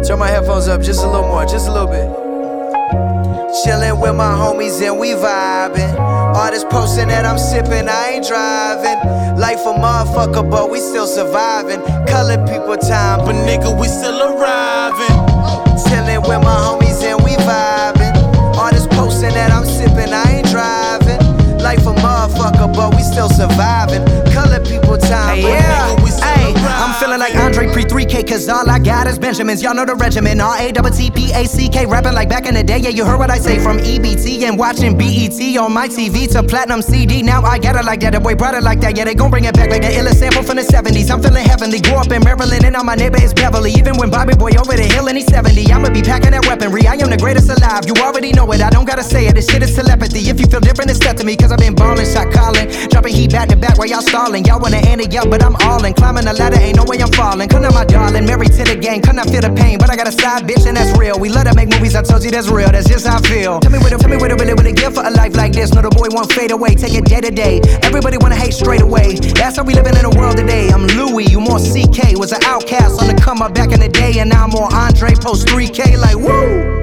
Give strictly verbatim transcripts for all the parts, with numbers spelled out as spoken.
Turn my headphones up just a little more, just a little bit. Chillin' with my homies and we vibin'. All this posting that I'm sippin', I ain't driving. Life a motherfucker, but we still surviving. Colored people time, but nigga, we still arriving. Chillin' with my homies and we vibin'. All this posting that I'm sippin', I ain't driving. Life a motherfucker, but we still surviving. Colored people time, hey, but yeah. nigga, we still Ay, arriving. I'm feeling like Andre pre three K, cause all I got is Benjamins. Y'all know the regimen, R A T T P A C K. Rapping like back in the day, yeah, you heard what I say. From E B T and watching B E T on my T V to platinum C D. Now I got it like that, the boy brought it like that. Yeah, they gon' bring it back like that illest sample from the seventies. I'm feeling heavenly, grew up in Maryland and now my neighbor is Beverly. Even when Bobby Boy over the hill and he's seventy, I'ma be packing that weaponry. I am the greatest alive, you already know it, I don't gotta say it. This shit is telepathy, if you feel different, it's step to me. Cause I've been ballin', shot calling, dropping heat back to back while y'all stalling. Y'all wanna end it up, but I'm all in. Climbing the ladder, ain't no way I'm falling. Come on my darling, married to the gang, couldn't feel the pain. But I got a side bitch and that's real. We love to make movies, I told you that's real, that's just how I feel. Tell me what it, tell me what it really, really give for a life like this. No, the boy won't fade away, take it day to day. Everybody wanna hate straight away, that's how we living in the world today. I'm Louis, you more C K, was an outcast on the come up back in the day. And now I'm more Andre, post three K like woo.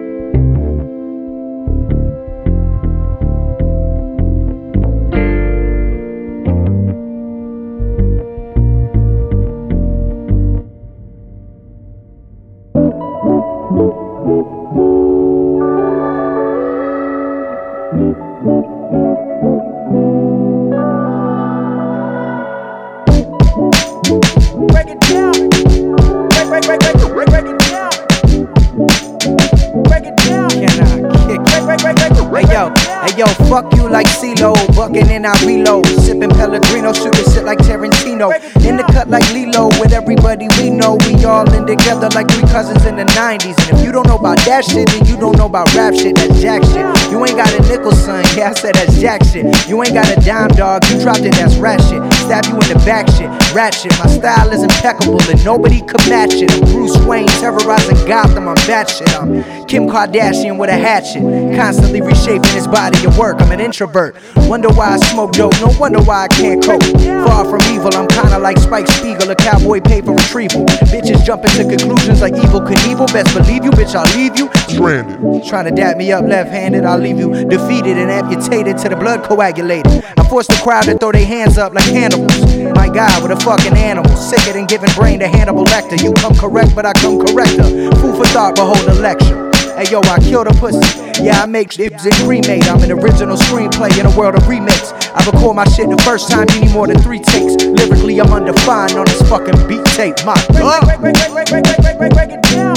Break it down. Break, break, break, break, break, break it down. Break it down. Can I kick Break, break, break, break, break. Hey yo, hey yo, fuck you like CeeLo. Bucking and I reload. Sipping Pellegrino, shooting shit like Tarantino. In the cut like Lilo, with everybody we know. We all in together like three cousins in the nineties. And if you don't know about that shit, then you don't know about rap shit, that's jack shit. You ain't got a nickel, son, yeah, I said that's jack shit. You ain't got a dime, dog, you dropped it, that's rat shit. Stab you in the back shit, rat shit. My style is impeccable and nobody could match it. I'm Bruce Wayne, terrorizing Gotham, I'm that shit. I'm Kim Kardashian with a hatchet, constantly reshaping his body at work. I'm an introvert, wonder why I smoke dope, no wonder why I can't cope. Far from evil, I'm kinda like Spike Spiegel, a cowboy paper retrieval. Bitches jumping to conclusions like Evel Knievel. Best believe you, bitch, I'll leave you stranded. Trying to dap me up left-handed, I'll leave you defeated and amputated to the blood coagulated. I force the crowd to throw their hands up like cannibals. My God, with a fucking animal, sicker than giving brain to Hannibal Lecter. You come correct, but I come corrector. Food for thought, but hold a lecture. Hey yo, I kill the pussy. Yeah, I make shit and cremate. I'm an original screenplay in a world of remix. I record my shit the first time, you need more than three takes. Lyrically, I'm undefined on this fucking beat tape. My God. Break, break, break, break, break, break, break, break, break it down.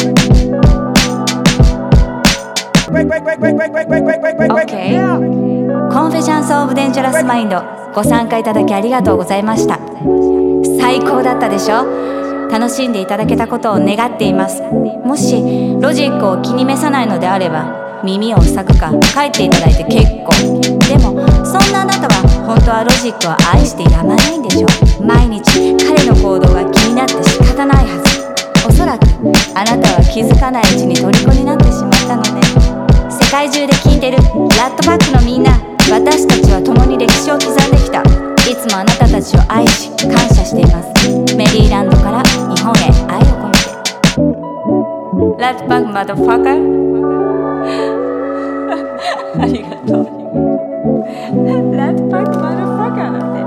Break, break, break, break, break, break, break, break, break, break, break it down. Confessions of Dangerous Mind ご参加いただきありがとうございました。最高だったでしょ。楽しんでいただけたことを願っています。もしロジックを気に召さないのであれば耳を塞ぐか帰っていただいて結構。でもそんなあなたは本当はロジックを愛してやまないんでしょ。毎日彼の行動が気になって仕方ないはず。おそらくあなたは気づかないうちに虜になってしまったのね。世界中で聴いてるラットパックのみんな、私たちは共に歴史を刻んできた。いつもあなたたちを愛し感謝しています。メリーランドから日本へ愛を込めて。ラットパックマドファカーありがとう。ラットパックマドファカーなんて